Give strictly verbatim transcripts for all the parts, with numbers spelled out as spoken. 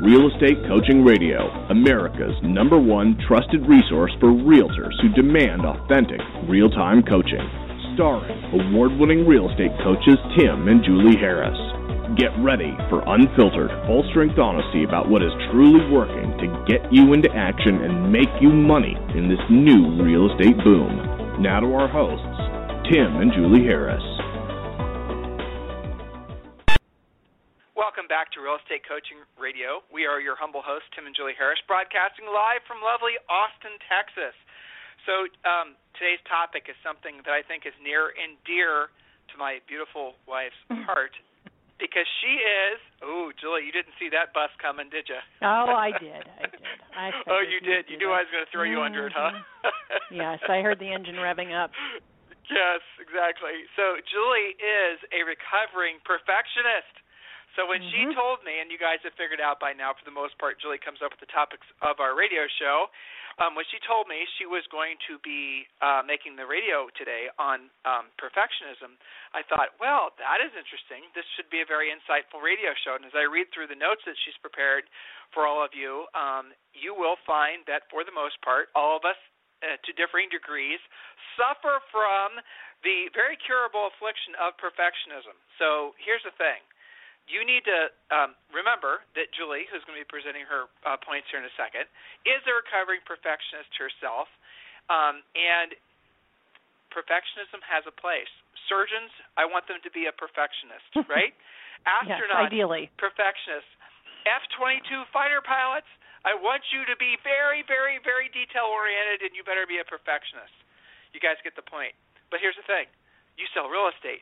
Real Estate Coaching Radio, America's number one trusted resource for realtors who demand authentic, real-time coaching. Starring award-winning real estate coaches Tim and Julie Harris. Get ready for unfiltered, full-strength honesty about what is truly working to get you into action and make you money in this new real estate boom. Now to our hosts, Tim and Julie Harris. Welcome back to Real Estate Coaching Radio. We are your humble hosts, Tim and Julie Harris, broadcasting live from lovely Austin, Texas. So um, today's topic is something that I think is near and dear to my beautiful wife's heart because she is, oh, Julie, you didn't see that bus coming, did you? Oh, I did. I did. I oh, you did. You knew I was going to throw you mm-hmm. under it, huh? Yes, I heard the engine revving up. Yes, exactly. So Julie is a recovering perfectionist. So when mm-hmm. she told me, and you guys have figured out by now for the most part, Julie comes up with the topics of our radio show. Um, when she told me she was going to be uh, making the radio today on um, perfectionism, I thought, well, that is interesting. This should be a very insightful radio show. And as I read through the notes that she's prepared for all of you, um, you will find that for the most part, all of us uh, to differing degrees suffer from the very curable affliction of perfectionism. So here's the thing. You need to um, remember that Julie, who's going to be presenting her uh, points here in a second, is a recovering perfectionist herself, um, and perfectionism has a place. Surgeons, I want them to be a perfectionist, right? Astronauts, yes, ideally. Perfectionists. F twenty-two fighter pilots, I want you to be very, very, very detail-oriented, and you better be a perfectionist. You guys get the point. But here's the thing. You sell real estate.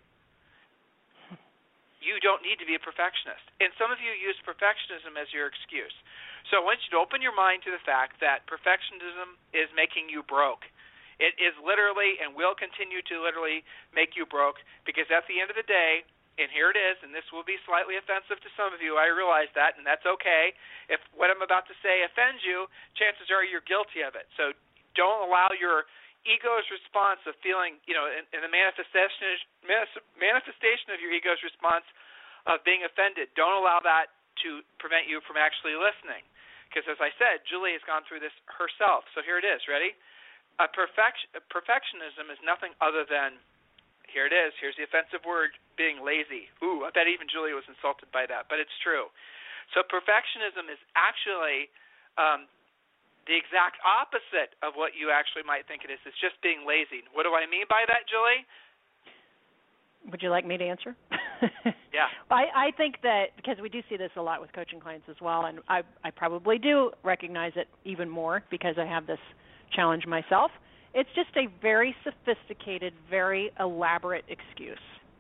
You don't need to be a perfectionist. And some of you use perfectionism as your excuse. So I want you to open your mind to the fact that perfectionism is making you broke. It is literally and will continue to literally make you broke because at the end of the day, and here it is, and this will be slightly offensive to some of you, I realize that, and that's okay. If what I'm about to say offends you, chances are you're guilty of it. So don't allow your ego's response of feeling, you know, in, in the manifestation manifestation of your ego's response of being offended. Don't allow that to prevent you from actually listening. Because as I said, Julie has gone through this herself. So here it is. Ready? A perfect, perfectionism is nothing other than, here it is, here's the offensive word, being lazy. Ooh, I bet even Julie was insulted by that, but it's true. So perfectionism is actually um, the exact opposite of what you actually might think it is. It's just being lazy. What do I mean by that, Julie? Would you like me to answer? Yeah. I, I think that because we do see this a lot with coaching clients as well, and I, I probably do recognize it even more because I have this challenge myself. It's just a very sophisticated, very elaborate excuse.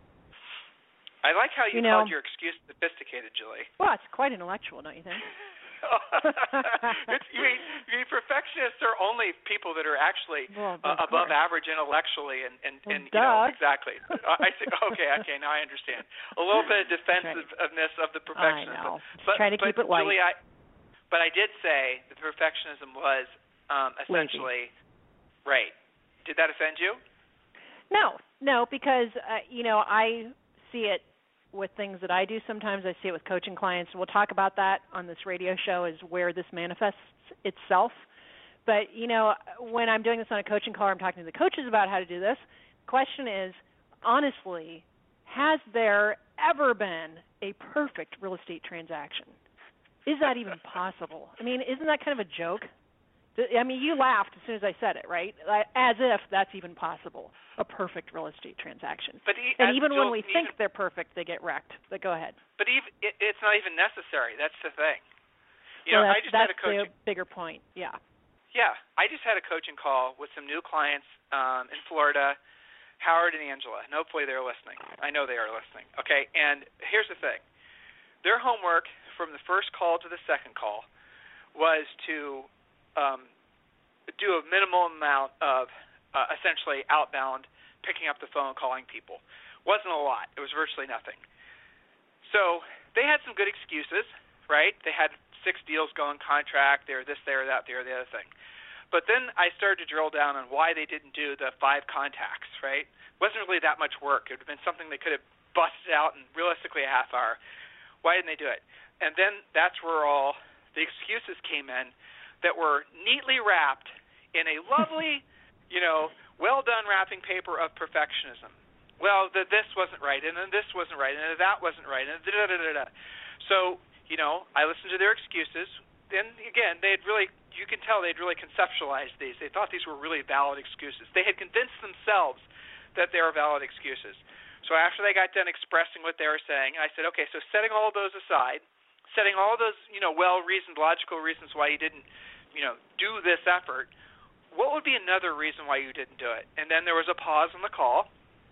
I like how you, you know, called your excuse sophisticated, Julie. Well, it's quite intellectual, don't you think? it's, you, mean, you mean perfectionists are only people that are actually well, uh, above average intellectually, and, and, well, and you know exactly. I see. Okay, okay, now I understand. A little bit of defensiveness of the perfectionism. I know. But, trying to but, keep it light. Julie, I, but I did say the perfectionism was um, essentially lazy. Right. Did that offend you? No, no, because uh, you know I see it with things that I do sometimes. I see it with coaching clients. We'll talk about that on this radio show is where this manifests itself. But, you know, when I'm doing this on a coaching call, I'm talking to the coaches about how to do this. The question is, honestly, has there ever been a perfect real estate transaction? Is that even possible? I mean, isn't that kind of a joke? I mean, you laughed as soon as I said it, right? As if that's even possible, a perfect real estate transaction. But e- and even Jill, when we even, think they're perfect, they get wrecked. But go ahead. But even, it, it's not even necessary. That's the thing. You well, know, that's, I just that's had a coaching. the bigger point. Yeah. Yeah, I just had a coaching call with some new clients um, in Florida, Howard and Angela, and hopefully they're listening. I know they are listening. Okay, and here's the thing. Their homework from the first call to the second call was to um, do a minimal amount of uh, essentially outbound, picking up the phone, calling people. Wasn't a lot. It was virtually nothing. So they had some good excuses, right? They had six deals going contract. They were this, they were that, they were the other thing. But then I started to drill down on why they didn't do the five contacts, right? It wasn't really that much work. It would have been something they could have busted out in realistically a half hour. Why didn't they do it? And then that's where all excuses came in that were neatly wrapped in a lovely, you know, well-done wrapping paper of perfectionism. Well, the, this wasn't right, and then this wasn't right, and then that wasn't right, and da-da-da-da-da. So, you know, I listened to their excuses, and again, they had really, you can tell they'd really conceptualized these. They thought these were really valid excuses. They had convinced themselves that they were valid excuses. So after they got done expressing what they were saying, I said, okay, so setting all those aside, setting all those, you know, well-reasoned, logical reasons why you didn't, you know, do this effort, what would be another reason why you didn't do it? And then there was a pause on the call,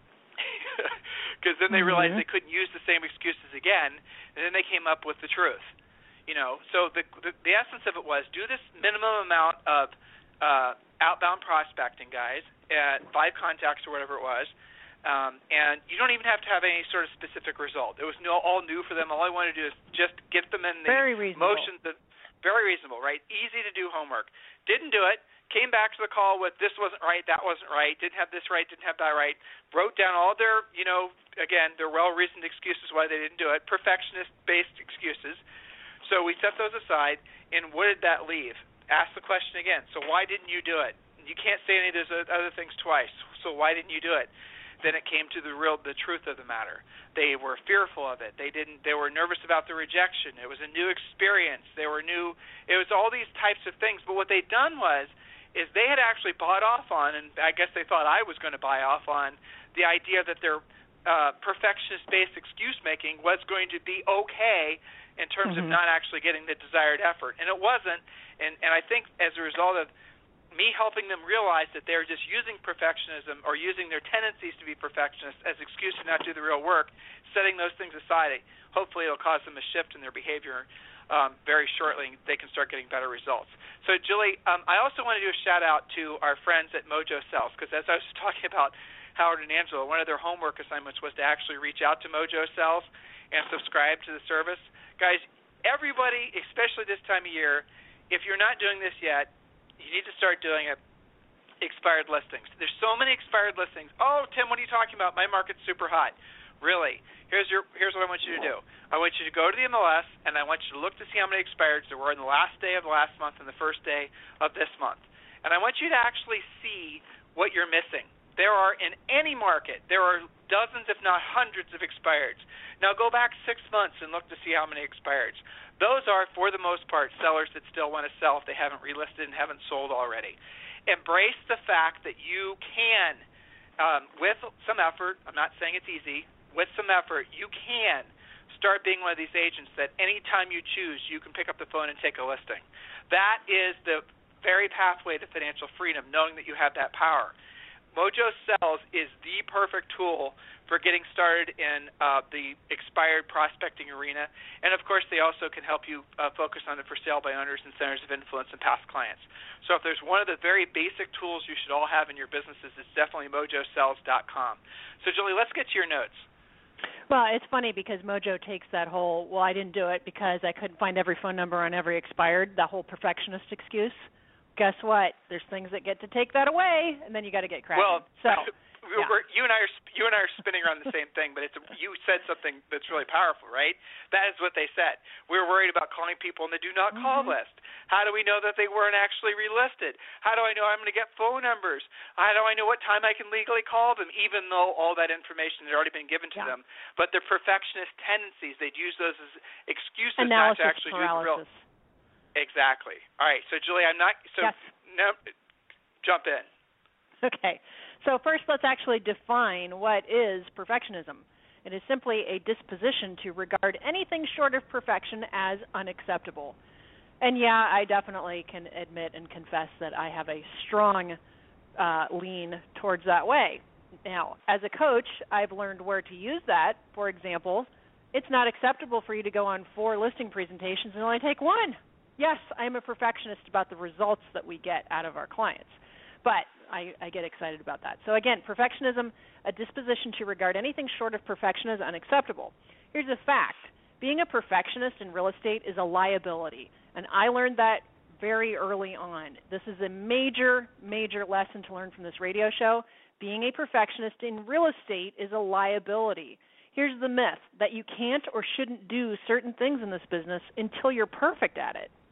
because then they realized mm-hmm. they couldn't use the same excuses again, and then they came up with the truth. You know, so the the, the essence of it was do this minimum amount of uh, outbound prospecting, guys, at five contacts or whatever it was, um, and you don't even have to have any sort of specific result. It was no, all new for them. All I wanted to do is just get them in the very reasonable. motion. That, very reasonable, right? Easy to do homework. Didn't do it. Came back to the call with this wasn't right, that wasn't right, didn't have this right, didn't have that right, wrote down all their, you know, again, their well-reasoned excuses why they didn't do it, perfectionist-based excuses. So we set those aside, and what did that leave? Ask the question again. So why didn't you do it? You can't say any of those other things twice. So why didn't you do it? Then it came to the real, the truth of the matter. They were fearful of it. They didn't. They were nervous about the rejection. It was a new experience. They were new. It was all these types of things. But what they'd done was, is they had actually bought off on, and I guess they thought I was going to buy off on, the idea that their uh, perfectionist-based excuse-making was going to be okay in terms mm-hmm. of not actually getting the desired effort. And it wasn't, and, and I think as a result of me helping them realize that they're just using perfectionism or using their tendencies to be perfectionists as excuse to not do the real work, setting those things aside, hopefully it'll cause them a shift in their behavior um, very shortly. They can start getting better results. So, Julie, um, I also want to do a shout-out to our friends at Mojo Sells, because as I was talking about Howard and Angela, one of their homework assignments was to actually reach out to Mojo Sells and subscribe to the service. Guys, everybody, especially this time of year, if you're not doing this yet, you need to start doing it. Expired listings. There's so many expired listings. Oh, Tim, what are you talking about? My market's super hot. Really? Here's your. Here's what I want you to do. I want you to go to the M L S, and I want you to look to see how many expireds there were in the last day of the last month and the first day of this month. And I want you to actually see what you're missing. There are, in any market, there are dozens, if not hundreds, of expireds. Now go back six months and look to see how many expireds. Those are, for the most part, sellers that still want to sell if they haven't relisted and haven't sold already. Embrace the fact that you can, um, with some effort, I'm not saying it's easy, with some effort, you can start being one of these agents that any time you choose, you can pick up the phone and take a listing. That is the very pathway to financial freedom, knowing that you have that power. Mojo Sells is the perfect tool for getting started in uh, the expired prospecting arena. And, of course, they also can help you uh, focus on the for sale by owners and centers of influence and past clients. So if there's one of the very basic tools you should all have in your businesses, it's definitely mojo sells dot com. So, Julie, let's get to your notes. Well, it's funny because Mojo takes that whole, well, I didn't do it because I couldn't find every phone number on every expired, that whole perfectionist excuse. Guess what? There's things that get to take that away, and then you got to get cracking. Well, so, yeah. we're, you and I are you and I are spinning around the same thing, but it's a, you said something that's really powerful, right? That is what they said. We were worried about calling people in the do not call mm-hmm. list. How do we know that they weren't actually relisted? How do I know I'm going to get phone numbers? How do I know what time I can legally call them, even though all that information had already been given to yeah. them? But their perfectionist tendencies, they'd use those as excuses Analysis not to actually paralysis. do the real. Exactly. All right. So, Julie, I'm not. So, yes. no, jump in. Okay. So first, let's actually define what is perfectionism. It is simply a disposition to regard anything short of perfection as unacceptable. And yeah, I definitely can admit and confess that I have a strong uh, lean towards that way. Now, as a coach, I've learned where to use that. For example, it's not acceptable for you to go on four listing presentations and only take one. Yes, I'm a perfectionist about the results that we get out of our clients, but I, I get excited about that. So again, perfectionism, a disposition to regard anything short of perfection as unacceptable. Here's a fact. Being a perfectionist in real estate is a liability, and I learned that very early on. This is a major, major lesson to learn from this radio show. Being a perfectionist in real estate is a liability. Here's the myth, that you can't or shouldn't do certain things in this business until you're perfect at it.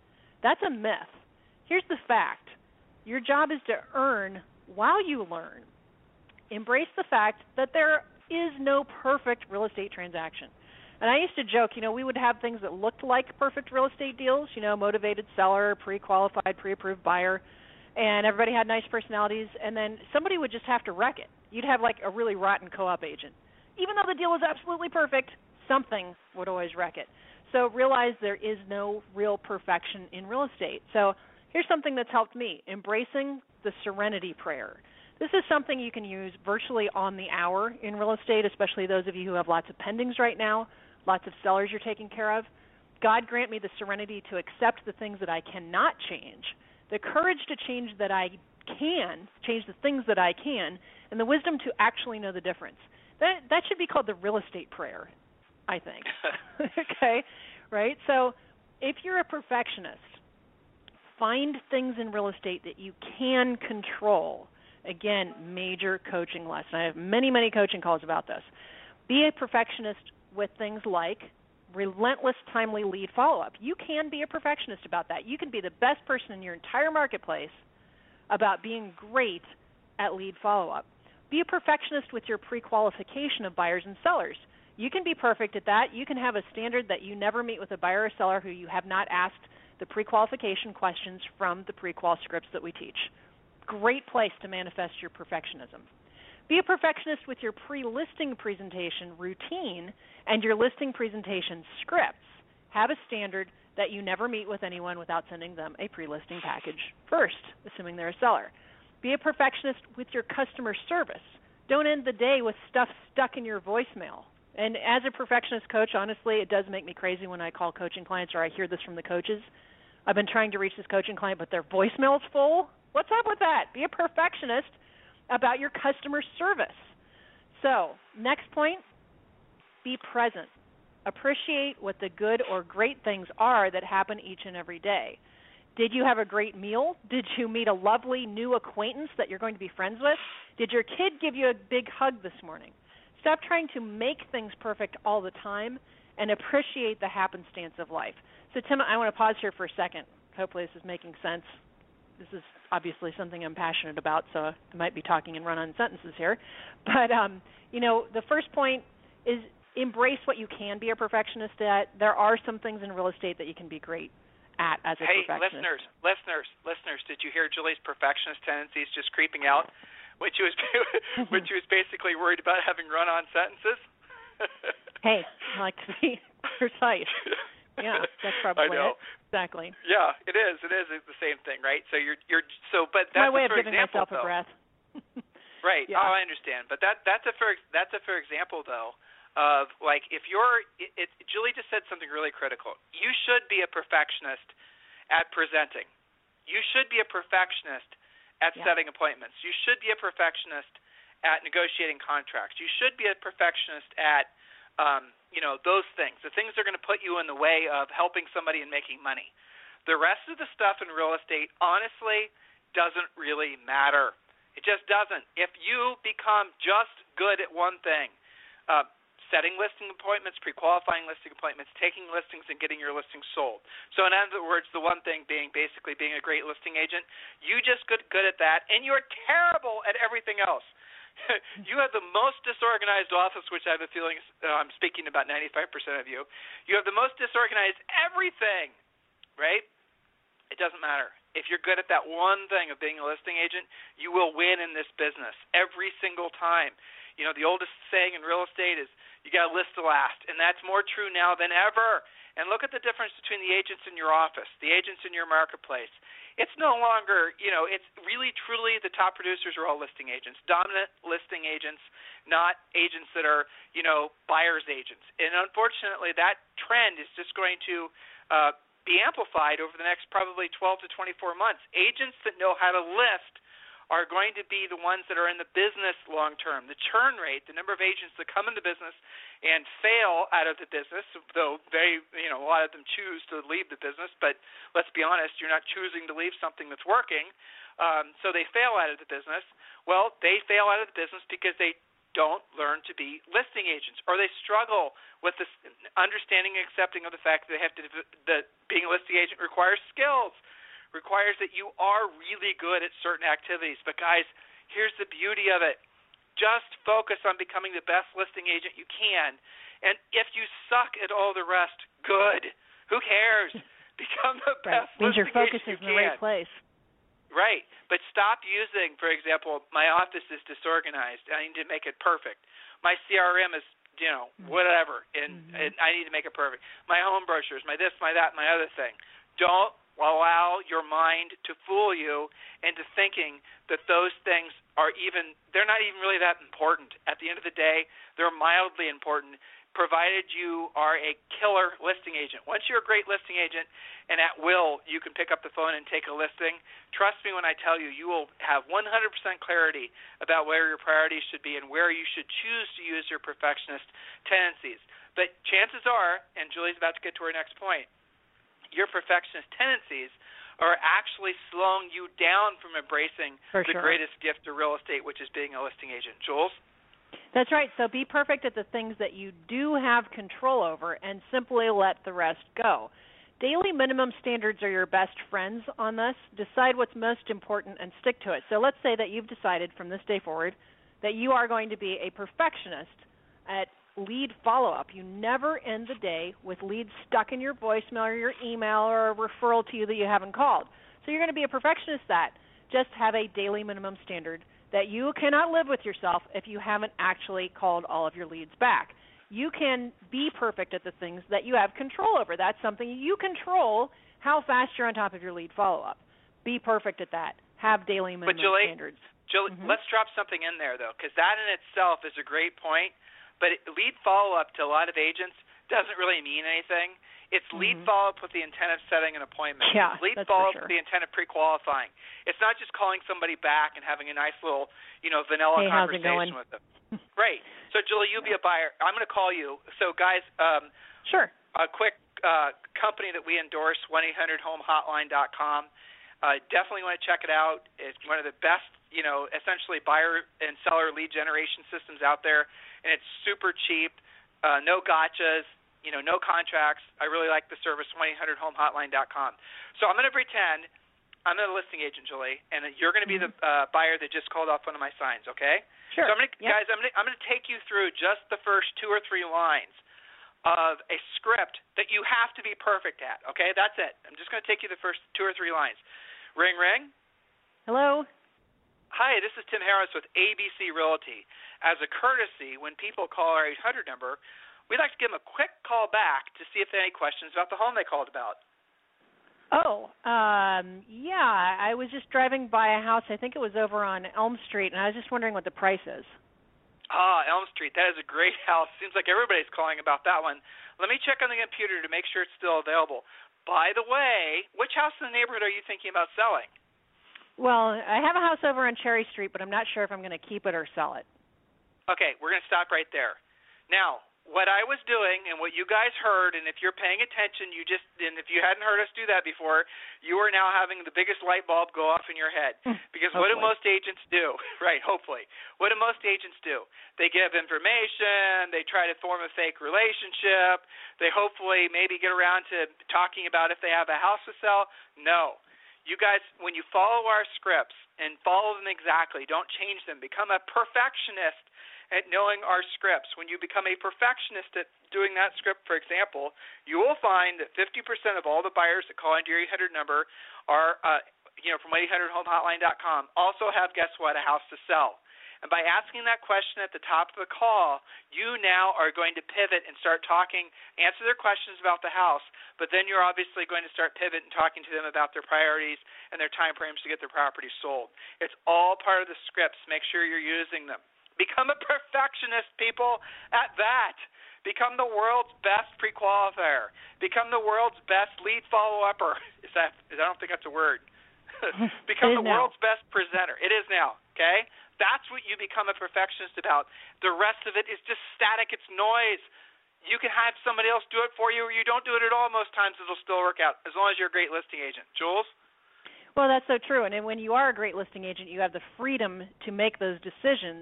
That's a myth. Here's the fact. Your job is to earn while you learn. Embrace the fact that there is no perfect real estate transaction. And I used to joke, you know, we would have things that looked like perfect real estate deals, you know, motivated seller, pre-qualified, pre-approved buyer, and everybody had nice personalities, and then somebody would just have to wreck it. You'd have like a really rotten co-op agent. Even though the deal was absolutely perfect, something would always wreck it. So realize there is no real perfection in real estate. So here's something that's helped me, embracing the serenity prayer. This is something you can use virtually on the hour in real estate, especially those of you who have lots of pendings right now, lots of sellers you're taking care of. God grant me the serenity to accept the things that I cannot change, the courage to change that I can, change the things that I can, and the wisdom to actually know the difference. That that should be called the real estate prayer, I think. Okay, right? So if you're a perfectionist, find things in real estate that you can control. Again, major coaching lesson. I have many, many coaching calls about this. Be a perfectionist with things like relentless, timely lead follow-up. You can be a perfectionist about that. You can be the best person in your entire marketplace about being great at lead follow-up. Be a perfectionist with your pre-qualification of buyers and sellers. You can be perfect at that. You can have a standard that you never meet with a buyer or seller who you have not asked the pre-qualification questions from the pre-qual scripts that we teach. Great place to manifest your perfectionism. Be a perfectionist with your pre-listing presentation routine and your listing presentation scripts. Have a standard that you never meet with anyone without sending them a pre-listing package first, assuming they're a seller. Be a perfectionist with your customer service. Don't end the day with stuff stuck in your voicemail. And as a perfectionist coach, honestly, it does make me crazy when I call coaching clients or I hear this from the coaches. I've been trying to reach this coaching client, but their voicemail's full. What's up with that? Be a perfectionist about your customer service. So, next point, be present. Appreciate what the good or great things are that happen each and every day. Did you have a great meal? Did you meet a lovely new acquaintance that you're going to be friends with? Did your kid give you a big hug this morning? Stop trying to make things perfect all the time and appreciate the happenstance of life. So, Tim, I want to pause here for a second. Hopefully this is making sense. This is obviously something I'm passionate about, so I might be talking in run-on sentences here. But, um, you know, the first point is embrace what you can be a perfectionist at. There are some things in real estate that you can be great at as a hey, perfectionist. Hey, listeners, listeners, listeners, did you hear Julie's perfectionist tendencies just creeping out when she was, when she was basically worried about having run-on sentences? Hey, I like to be precise. Yeah, that's probably I know. it. Exactly. Yeah, it is. It is. It's the same thing, right? So you're you're so, but that's my way a of fair giving example, myself though. a breath. Right. Yeah. Oh, I understand. But that that's a fair that's a fair example, though, of like if you're. It, it, Julie just said something really critical. You should be a perfectionist at presenting. You should be a perfectionist at Yeah. setting appointments. You should be a perfectionist at negotiating contracts. You should be a perfectionist at Um, you know, those things, the things that are going to put you in the way of helping somebody and making money. The rest of the stuff in real estate, honestly, doesn't really matter. It just doesn't. If you become just good at one thing, uh, setting listing appointments, pre-qualifying listing appointments, taking listings and getting your listings sold. So in other words, the one thing being basically being a great listing agent, you just get good at that, and you're terrible at everything else. You have the most disorganized office, which I have a feeling uh, I'm speaking about ninety-five percent of you. You have the most disorganized everything, right? It doesn't matter. If you're good at that one thing of being a listing agent, you will win in this business every single time. You know, the oldest saying in real estate is you got to list the last, and that's more true now than ever. And look at the difference between the agents in your office, the agents in your marketplace. It's no longer, you know, it's really truly the top producers are all listing agents, dominant listing agents, not agents that are, you know, buyer's agents. And unfortunately, that trend is just going to uh, be amplified over the next probably twelve to twenty-four months. Agents that know how to list are going to be the ones that are in the business long term. The churn rate, the number of agents that come into business and fail out of the business, though very, you know, a lot of them choose to leave the business, but let's be honest, you're not choosing to leave something that's working, um, so they fail out of the business. Well, they fail out of the business because they don't learn to be listing agents, or they struggle with this understanding and accepting of the fact that they have to that being a listing agent requires skills, requires that you are really good at certain activities. But guys, here's the beauty of it. Just focus on becoming the best listing agent you can. And if you suck at all the rest, good. Who cares? Become the right. best Means listing your focus agent is you in the can. right place. Right. But stop using, for example, my office is disorganized. I need to make it perfect. My C R M is, you know, whatever, and, mm-hmm. and I need to make it perfect. My home brochures, my this, my that, my other thing. Don't allow your mind to fool you into thinking that those things are even, they're not even really that important. At the end of the day, they're mildly important, provided you are a killer listing agent. Once you're a great listing agent and at will you can pick up the phone and take a listing, trust me when I tell you, you will have one hundred percent clarity about where your priorities should be and where you should choose to use your perfectionist tendencies. But chances are, and Julie's about to get to her next point, your perfectionist tendencies are actually slowing you down from embracing For the sure. greatest gift of real estate, which is being a listing agent. Jules? That's right. So be perfect at the things that you do have control over and simply let the rest go. Daily minimum standards are your best friends on this. Decide what's most important and stick to it. So let's say that you've decided from this day forward that you are going to be a perfectionist at lead follow-up. You never end the day with leads stuck in your voicemail or your email or a referral to you that you haven't called. So you're going to be a perfectionist that. Just have a daily minimum standard that you cannot live with yourself if you haven't actually called all of your leads back. You can be perfect at the things that you have control over. That's something you control, how fast you're on top of your lead follow-up. Be perfect at that. Have daily minimum but Julie, standards. Julie, mm-hmm. let's drop something in there, though, because that in itself is a great point. But lead follow-up to a lot of agents doesn't really mean anything. It's lead mm-hmm. follow-up with the intent of setting an appointment. Yeah, it's lead that's follow-up for sure. with the intent of pre-qualifying. It's not just calling somebody back and having a nice little, you know, vanilla hey, conversation with them. Right. So, Julie, you be a buyer. I'm going to call you. So, guys, um, sure. a quick uh, company that we endorse, one eight hundred home hotline dot com. Uh, definitely want to check it out. It's one of the best, you know, essentially buyer and seller lead generation systems out there, and it's super cheap. Uh, no gotchas. You know, no contracts. I really like the service, one eight hundred home hotline dot com. So I'm going to pretend I'm a listing agent, Julie, and you're going to be mm-hmm. the uh, buyer that just called off one of my signs, okay? Sure. So I'm going to, yep. guys, I'm going to, I'm going to take you through just the first two or three lines of a script that you have to be perfect at, okay? That's it. I'm just going to take you the first two or three lines. Ring, ring. Hello. Hi, this is Tim Harris with A B C Realty. As a courtesy, when people call our eight hundred number, we'd like to give them a quick call back to see if they have any questions about the home they called about. Oh, um, yeah, I was just driving by a house. I think it was over on Elm Street, and I was just wondering what the price is. Ah, Elm Street. That is a great house. Seems like everybody's calling about that one. Let me check on the computer to make sure it's still available. By the way, which house in the neighborhood are you thinking about selling? Well, I have a house over on Cherry Street, but I'm not sure if I'm going to keep it or sell it. Okay, we're going to stop right there. Now, what I was doing and what you guys heard, and if you're paying attention, you just, and if you hadn't heard us do that before, you are now having the biggest light bulb go off in your head. Because what do most agents do? Right, hopefully. What do most agents do? They give information, they try to form a fake relationship, they hopefully maybe get around to talking about if they have a house to sell. No. You guys, when you follow our scripts and follow them exactly, don't change them, become a perfectionist at knowing our scripts. When you become a perfectionist at doing that script, for example, you will find that fifty percent of all the buyers that call into your eight hundred number are, uh, you know, from one eight hundred home hotline dot com, also have, guess what, a house to sell. And by asking that question at the top of the call, you now are going to pivot and start talking, answer their questions about the house, but then you're obviously going to start pivot and talking to them about their priorities and their time frames to get their property sold. It's all part of the scripts. Make sure you're using them. Become a perfectionist, people, at that. Become the world's best pre-qualifier. Become the world's best lead follow-upper. Is that? I don't think that's a word. Become the now. world's best presenter. It is now, okay? That's what you become a perfectionist about. The rest of it is just static. It's noise. You can have somebody else do it for you, or you don't do it at all. Most times it'll still work out, as long as you're a great listing agent. Jules? Well, that's so true. And when you are a great listing agent, you have the freedom to make those decisions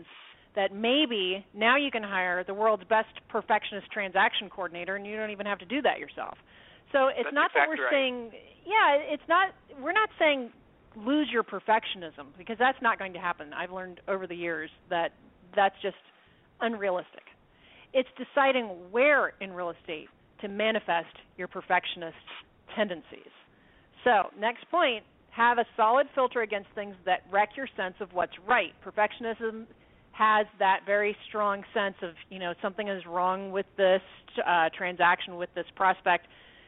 that maybe now you can hire the world's best perfectionist transaction coordinator, and you don't even have to do that yourself. So it's That's not exactly that we're right. saying, yeah, it's not, we're not saying lose your perfectionism, because that's not going to happen. I've learned over the years that that's just unrealistic. It's deciding where in real estate to manifest your perfectionist tendencies. So next point, have a solid filter against things that wreck your sense of what's right. Perfectionism has that very strong sense of, you know, something is wrong with this uh, transaction, with this prospect.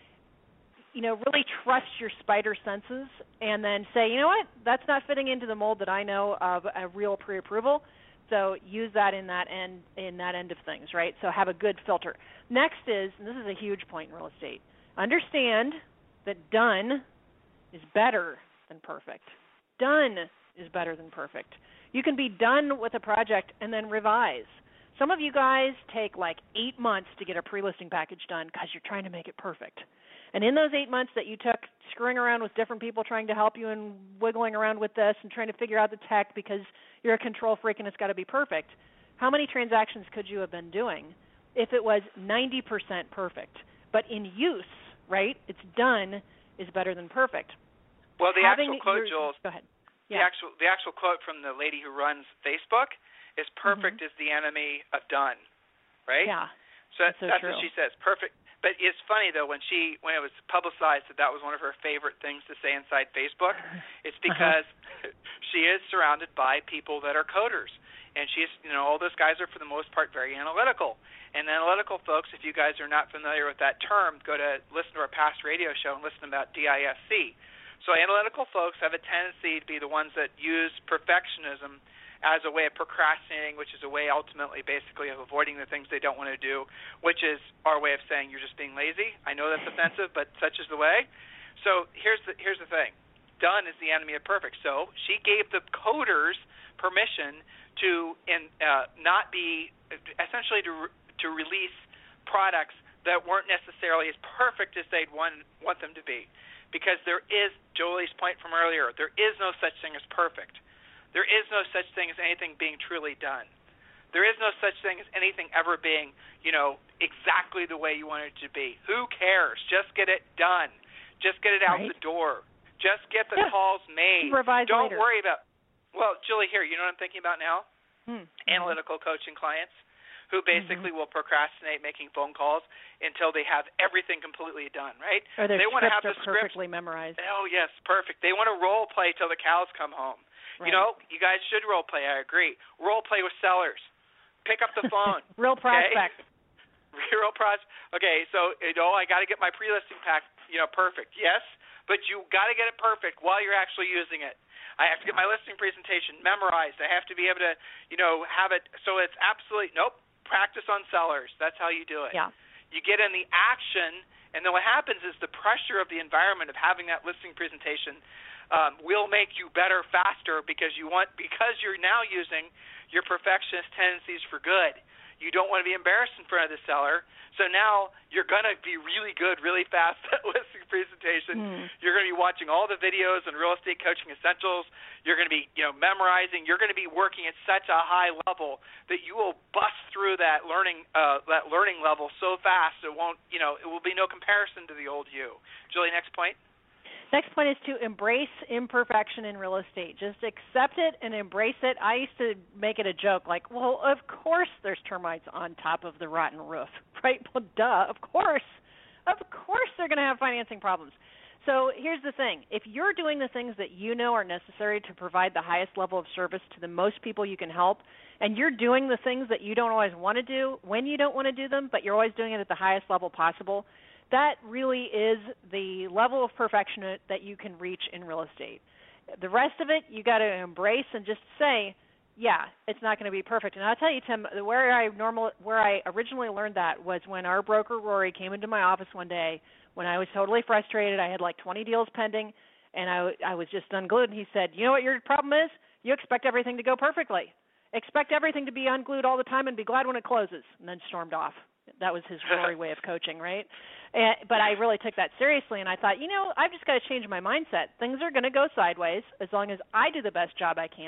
You know, really trust your spider senses and then say, you know what, that's not fitting into the mold that I know of a real pre-approval. So use that in that end, in that end of things, right? So have a good filter. Next is, and this is a huge point in real estate, understand that done is better than perfect. Done is better than perfect. You can be done with a project and then revise. Some of you guys take like eight months to get a pre-listing package done because you're trying to make it perfect. And in those eight months that you took screwing around with different people trying to help you and wiggling around with this and trying to figure out the tech because you're a control freak and it's got to be perfect, how many transactions could you have been doing if it was ninety percent perfect? But in use, right, it's done is better than perfect. Well, the Having actual quote, your, Jules, go ahead. The Yeah. actual the actual quote from the lady who runs Facebook is perfect mm-hmm. is the enemy of done, right? Yeah. So, that's, so that's true. what she says. Perfect. But it's funny though when she when it was publicized that that was one of her favorite things to say inside Facebook, it's because uh-huh. she is surrounded by people that are coders, and she's you know all those guys are for the most part very analytical. And analytical folks, if you guys are not familiar with that term, go to listen to our past radio show and listen about D I S C. So analytical folks have a tendency to be the ones that use perfectionism as a way of procrastinating, which is a way ultimately basically of avoiding the things they don't want to do, which is our way of saying you're just being lazy. I know that's offensive, but such is the way. So here's the here's the thing. Done is the enemy of perfect. So she gave the coders permission to in, uh, not be essentially to re- to release products that weren't necessarily as perfect as they'd want want them to be. Because there is, Jolie's point from earlier, there is no such thing as perfect. There is no such thing as anything being truly done. There is no such thing as anything ever being, you know, exactly the way you want it to be. Who cares? Just get it done. Just get it out right. the door. Just get the yeah. calls made. Revise Don't later. worry about, well, Julie, here, you know what I'm thinking about now? Hmm. Analytical coaching clients who basically mm-hmm. will procrastinate making phone calls until they have everything completely done, right? Or their they want to have scripts the are perfectly scripts. memorized. Oh, yes, perfect. They want to role play till the cows come home. Right. You know, you guys should role play, I agree. Role play with sellers. Pick up the phone. Real prospect. Okay? Real prospect. Okay, so, you know, I got to get my pre-listing pack, you know, perfect. Yes, but you got to get it perfect while you're actually using it. I have to get my listing presentation memorized. I have to be able to, you know, have it so it's absolutely, nope. Practice on sellers. That's how you do it. Yeah. You get in the action, and then what happens is the pressure of the environment of having that listing presentation um, will make you better faster because you want because you're now using your perfectionist tendencies for good. You don't want to be embarrassed in front of the seller, so now you're going to be really good, really fast at listing presentation. Mm. You're going to be watching all the videos on Real Estate Coaching Essentials. You're going to be, you know, memorizing. You're going to be working at such a high level that you will bust through that learning uh, that learning level so fast it won't, you know, it will be no comparison to the old you. Julie, next point. Next point is to embrace imperfection in real estate. Just accept it and embrace it. I used to make it a joke, like, well, of course there's termites on top of the rotten roof, right? Well, duh, of course. Of course they're going to have financing problems. So here's the thing. If you're doing the things that you know are necessary to provide the highest level of service to the most people you can help, and you're doing the things that you don't always want to do when you don't want to do them, but you're always doing it at the highest level possible, that really is the level of perfection that you can reach in real estate. The rest of it, you got to embrace and just say, yeah, it's not going to be perfect. And I'll tell you, Tim, where I normal, where I originally learned that was when our broker, Rory, came into my office one day when I was totally frustrated. I had like twenty deals pending, and I, I was just unglued. And he said, you know what your problem is? You expect everything to go perfectly. Expect everything to be unglued all the time and be glad when it closes, and then stormed off. That was his Rory way of coaching, right? And, but I really took that seriously, and I thought, you know, I've just got to change my mindset. Things are going to go sideways as long as I do the best job I can.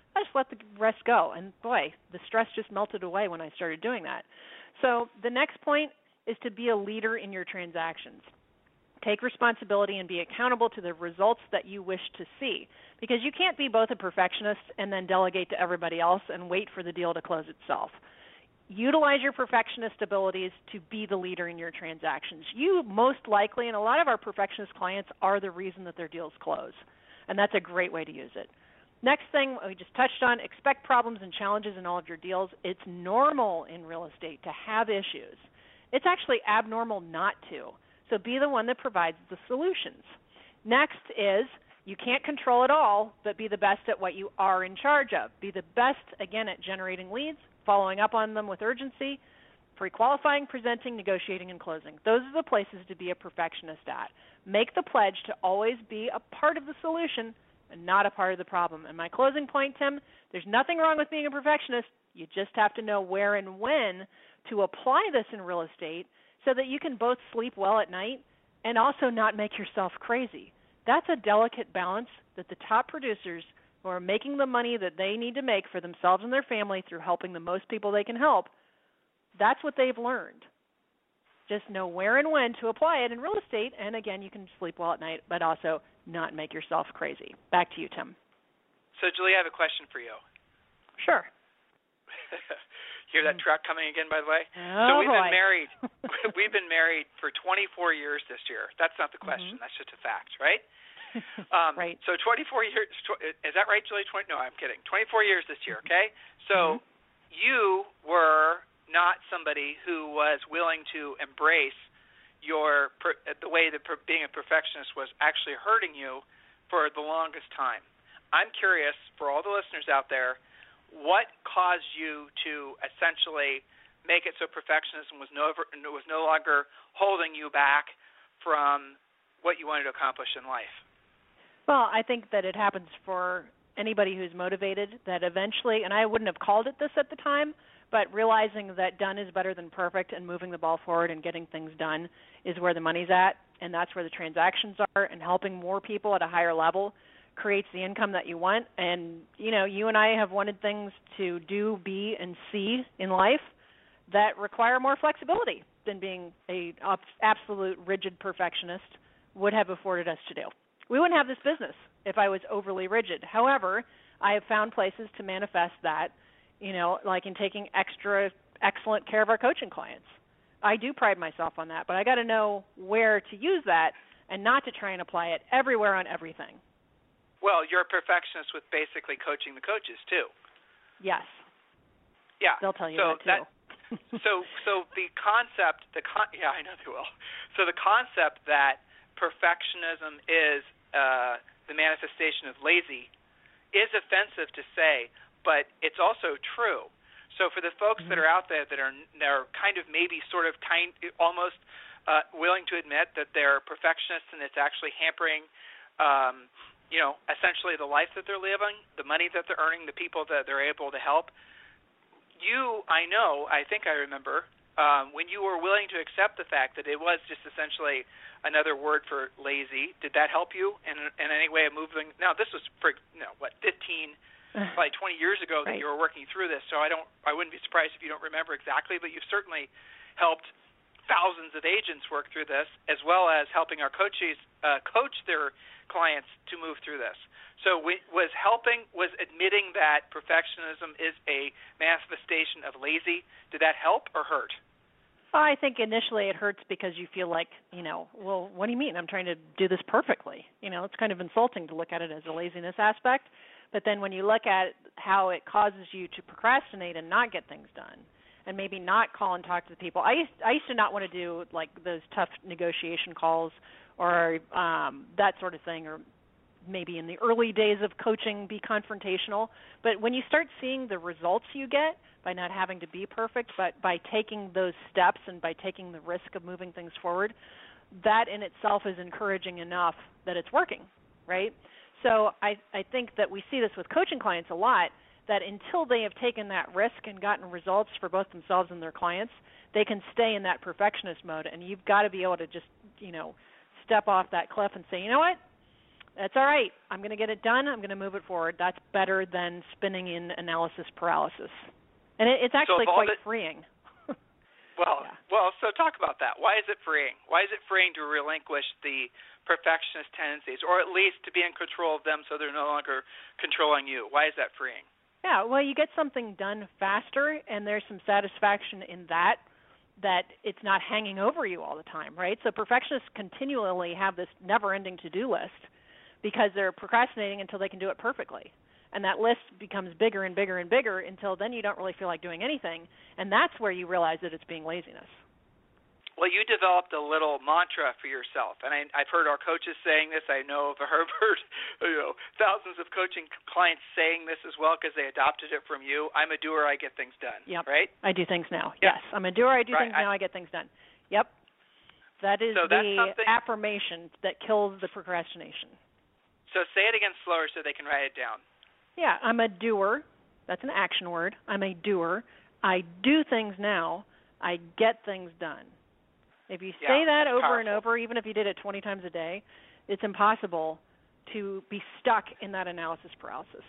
I just let the rest go. And boy, the stress just melted away when I started doing that. So the next point is to be a leader in your transactions. Take responsibility and be accountable to the results that you wish to see, because you can't be both a perfectionist and then delegate to everybody else and wait for the deal to close itself. Utilize your perfectionist abilities to be the leader in your transactions. You most likely, and a lot of our perfectionist clients are the reason that their deals close, and that's a great way to use it. Next thing we just touched on, expect problems and challenges in all of your deals. It's normal in real estate to have issues. It's actually abnormal not to. So be the one that provides the solutions. Next is you can't control it all, but be the best at what you are in charge of. Be the best, again, at generating leads, following up on them with urgency, pre-qualifying, presenting, negotiating, and closing. Those are the places to be a perfectionist at. Make the pledge to always be a part of the solution and not a part of the problem. And my closing point, Tim, there's nothing wrong with being a perfectionist. You just have to know where and when to apply this in real estate so that you can both sleep well at night and also not make yourself crazy. That's a delicate balance that the top producers who are making the money that they need to make for themselves and their family through helping the most people they can help, that's what they've learned. Just know where and when to apply it in real estate, and again, you can sleep well at night, but also not make yourself crazy. Back to you, Tim. So, Julie, I have a question for you. Sure. Hear that truck coming again, by the way? Oh, so we've boy. been married. We've been married for twenty-four years this year. That's not the question. Mm-hmm. That's just a fact, right? Um, right. So twenty-four years. Is that right, Julie? twenty, no, I'm kidding. twenty-four years this year. Okay. So mm-hmm. you were not somebody who was willing to embrace your the way that being a perfectionist was actually hurting you for the longest time. I'm curious, for all the listeners out there, what caused you to essentially make it so perfectionism was no was no longer holding you back from what you wanted to accomplish in life? Well, I think that it happens for anybody who's motivated, that eventually, and I wouldn't have called it this at the time, but realizing that done is better than perfect and moving the ball forward and getting things done is where the money's at, and that's where the transactions are, and helping more people at a higher level creates the income that you want. And, you know, you and I have wanted things to do, be, and see in life that require more flexibility than being a absolute rigid perfectionist would have afforded us to do. We wouldn't have this business if I was overly rigid. However, I have found places to manifest that, you know, like in taking extra excellent care of our coaching clients. I do pride myself on that, but I got to know where to use that and not to try and apply it everywhere on everything. Well, you're a perfectionist with basically coaching the coaches too. Yes. Yeah. They'll tell you so that too. That, so, so the concept, the con- yeah, I know they will. So the concept that perfectionism is uh, the manifestation of lazy is offensive to say, but it's also true. So for the folks mm-hmm. that are out there that are that are kind of maybe sort of kind, almost uh, willing to admit that they're perfectionists and it's actually hampering, um, you know, essentially the life that they're living, the money that they're earning, the people that they're able to help. You, I know, I think I remember, um, when you were willing to accept the fact that it was just essentially another word for lazy, did that help you in, in any way of moving? Now, this was for, you know, what, fifteen, probably twenty years ago that right. you were working through this, so I don't, I wouldn't be surprised if you don't remember exactly, but you've certainly helped thousands of agents work through this, as well as helping our coaches uh, coach their clients to move through this. So we, was helping, was admitting that perfectionism is a manifestation of lazy, did that help or hurt? I think initially it hurts because you feel like, you know, well, what do you mean? I'm trying to do this perfectly. You know, it's kind of insulting to look at it as a laziness aspect. But then when you look at how it causes you to procrastinate and not get things done and maybe not call and talk to the people. I used, I used to not want to do, like, those tough negotiation calls or um, that sort of thing, or maybe in the early days of coaching be confrontational. But when you start seeing the results you get by not having to be perfect, but by taking those steps and by taking the risk of moving things forward, that in itself is encouraging enough that it's working, right? So I, I think that we see this with coaching clients a lot, that until they have taken that risk and gotten results for both themselves and their clients, they can stay in that perfectionist mode. And you've got to be able to just, you know, step off that cliff and say, you know what, That's all right. I'm going to get it done. I'm going to move it forward. That's better than spinning in analysis paralysis. And it, it's actually so quite it, freeing. well, yeah. well, so talk about that. Why is it freeing? Why is it freeing to relinquish the perfectionist tendencies, or at least to be in control of them so they're no longer controlling you? Why is that freeing? Yeah, well, you get something done faster, and there's some satisfaction in that, that it's not hanging over you all the time, right? So perfectionists continually have this never-ending to-do list because they're procrastinating until they can do it perfectly. And that list becomes bigger and bigger and bigger until then you don't really feel like doing anything, and that's where you realize that it's being laziness. Well, you developed a little mantra for yourself, and I, I've heard our coaches saying this. I know I've heard you know, thousands of coaching clients saying this as well because they adopted it from you. I'm a doer, I get things done. Yep. Right? I do things now. Yep. Yes, I'm a doer, I do right. things now, I, I get things done. Yep. That is so that's the affirmation that kills the procrastination. So say it again slower so they can write it down. Yeah, I'm a doer. That's an action word. I'm a doer. I do things now. I get things done. If you say yeah, that over powerful. and over, even if you did it twenty times a day, it's impossible to be stuck in that analysis paralysis.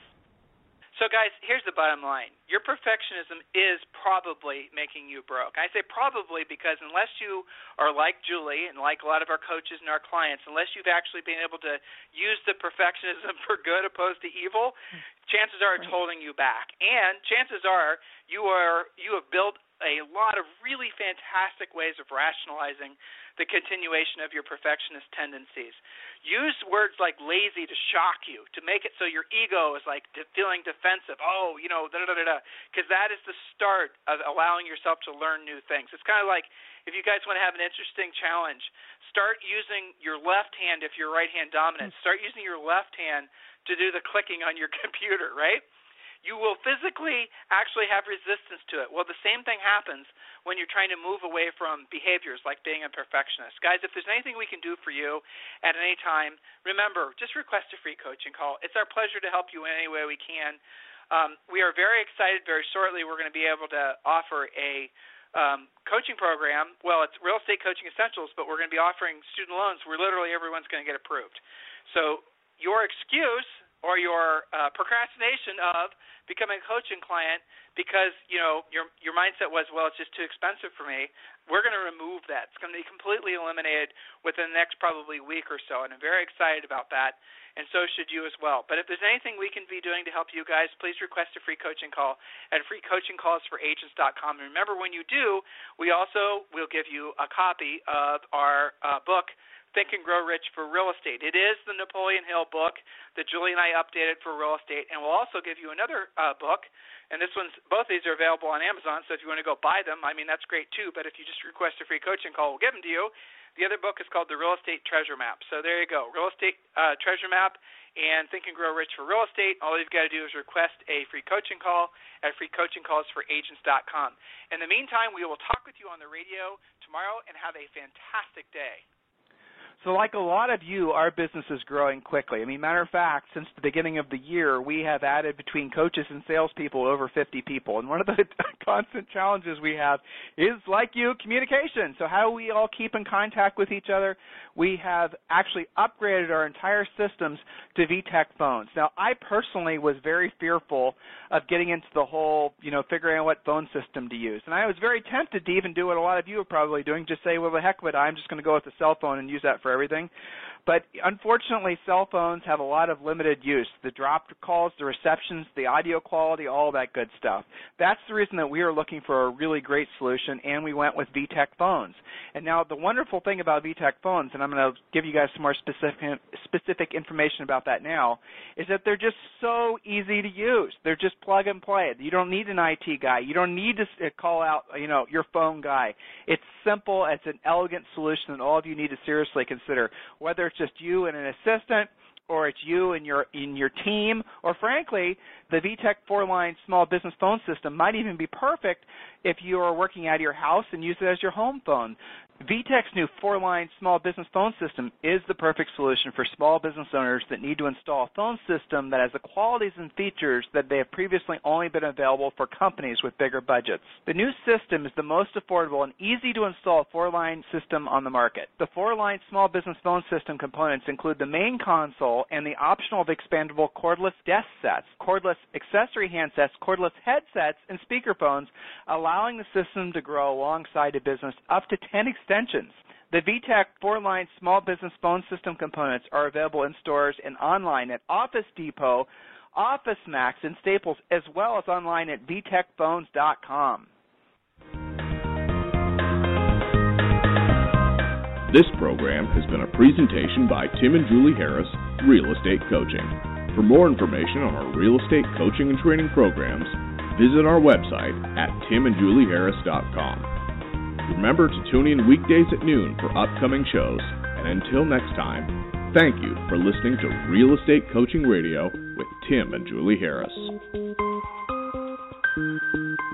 So, guys, here's the bottom line. Your perfectionism is probably making you broke. I say probably because unless you are like Julie and like a lot of our coaches and our clients, unless you've actually been able to use the perfectionism for good opposed to evil, chances are it's right. holding you back. And chances are you are you have built a lot of really fantastic ways of rationalizing the continuation of your perfectionist tendencies. Use words like lazy to shock you, to make it so your ego is like feeling defensive. Oh, you know, da-da-da-da-da, because that is the start of allowing yourself to learn new things. It's kind of like if you guys want to have an interesting challenge, start using your left hand if you're right-hand dominant. Start using your left hand to do the clicking on your computer, right? You will physically actually have resistance to it. Well, the same thing happens when you're trying to move away from behaviors like being a perfectionist. Guys, if there's anything we can do for you at any time, remember, just request a free coaching call. It's our pleasure to help you in any way we can. Um, we are very excited. Very shortly, we're going to be able to offer a um, coaching program. Well, it's Real Estate Coaching Essentials, but we're going to be offering student loans where literally everyone's going to get approved. So your excuse or your uh, procrastination of becoming a coaching client because, you know, your your mindset was, well, it's just too expensive for me, we're going to remove that. It's going to be completely eliminated within the next probably week or so, and I'm very excited about that, and so should you as well. But if there's anything we can be doing to help you guys, please request a free coaching call at free coaching calls for agents dot com. And remember, when you do, we also will give you a copy of our uh, book, Think and Grow Rich for Real Estate. It is the Napoleon Hill book that Julie and I updated for real estate, and we'll also give you another uh, book, and this one's, both these are available on Amazon, so if you want to go buy them, I mean, that's great too, but if you just request a free coaching call, we'll give them to you. The other book is called The Real Estate Treasure Map. So there you go, Real Estate uh, Treasure Map and Think and Grow Rich for Real Estate. All you've got to do is request a free coaching call at free coaching calls for agents dot com. In the meantime, we will talk with you on the radio tomorrow, and have a fantastic day. So like a lot of you, our business is growing quickly. I mean, matter of fact, since the beginning of the year, we have added between coaches and salespeople over fifty people. And one of the constant challenges we have is, like you, communication. So how do we all keep in contact with each other? We have actually upgraded our entire systems to V TEC phones. Now, I personally was very fearful of getting into the whole, you know, figuring out what phone system to use. And I was very tempted to even do what a lot of you are probably doing, just say, well, the heck of it, I'm just going to go with the cell phone and use that for everything. But unfortunately, cell phones have a lot of limited use. The dropped calls, the receptions, the audio quality, all that good stuff. That's the reason that we are looking for a really great solution, and we went with V TEC phones. And now the wonderful thing about V TEC phones, and I'm going to give you guys some more specific, specific information about that now, is that they're just so easy to use. They're just plug and play. You don't need an I T guy. You don't need to call out, you know, your phone guy. It's simple. It's an elegant solution that all of you need to seriously consider, whether it's just you and an assistant, or it's you and your in your team, or frankly, the V TEC four-line small business phone system might even be perfect if you are working out of your house and use it as your home phone. V TEC's new four-line small business phone system is the perfect solution for small business owners that need to install a phone system that has the qualities and features that they have previously only been available for companies with bigger budgets. The new system is the most affordable and easy to install four-line system on the market. The four-line small business phone system components include the main console and the optional expandable cordless desk sets, cordless accessory handsets, cordless headsets, and speakerphones, allowing the system to grow alongside a business up to ten extensions. The V TEC four-line small business phone system components are available in stores and online at Office Depot, OfficeMax, and Staples, as well as online at v tech phones dot com. This program has been a presentation by Tim and Julie Harris, Real Estate Coaching. For more information on our real estate coaching and training programs, visit our website at tim and julie harris dot com. Remember to tune in weekdays at noon for upcoming shows. And until next time, thank you for listening to Real Estate Coaching Radio with Tim and Julie Harris.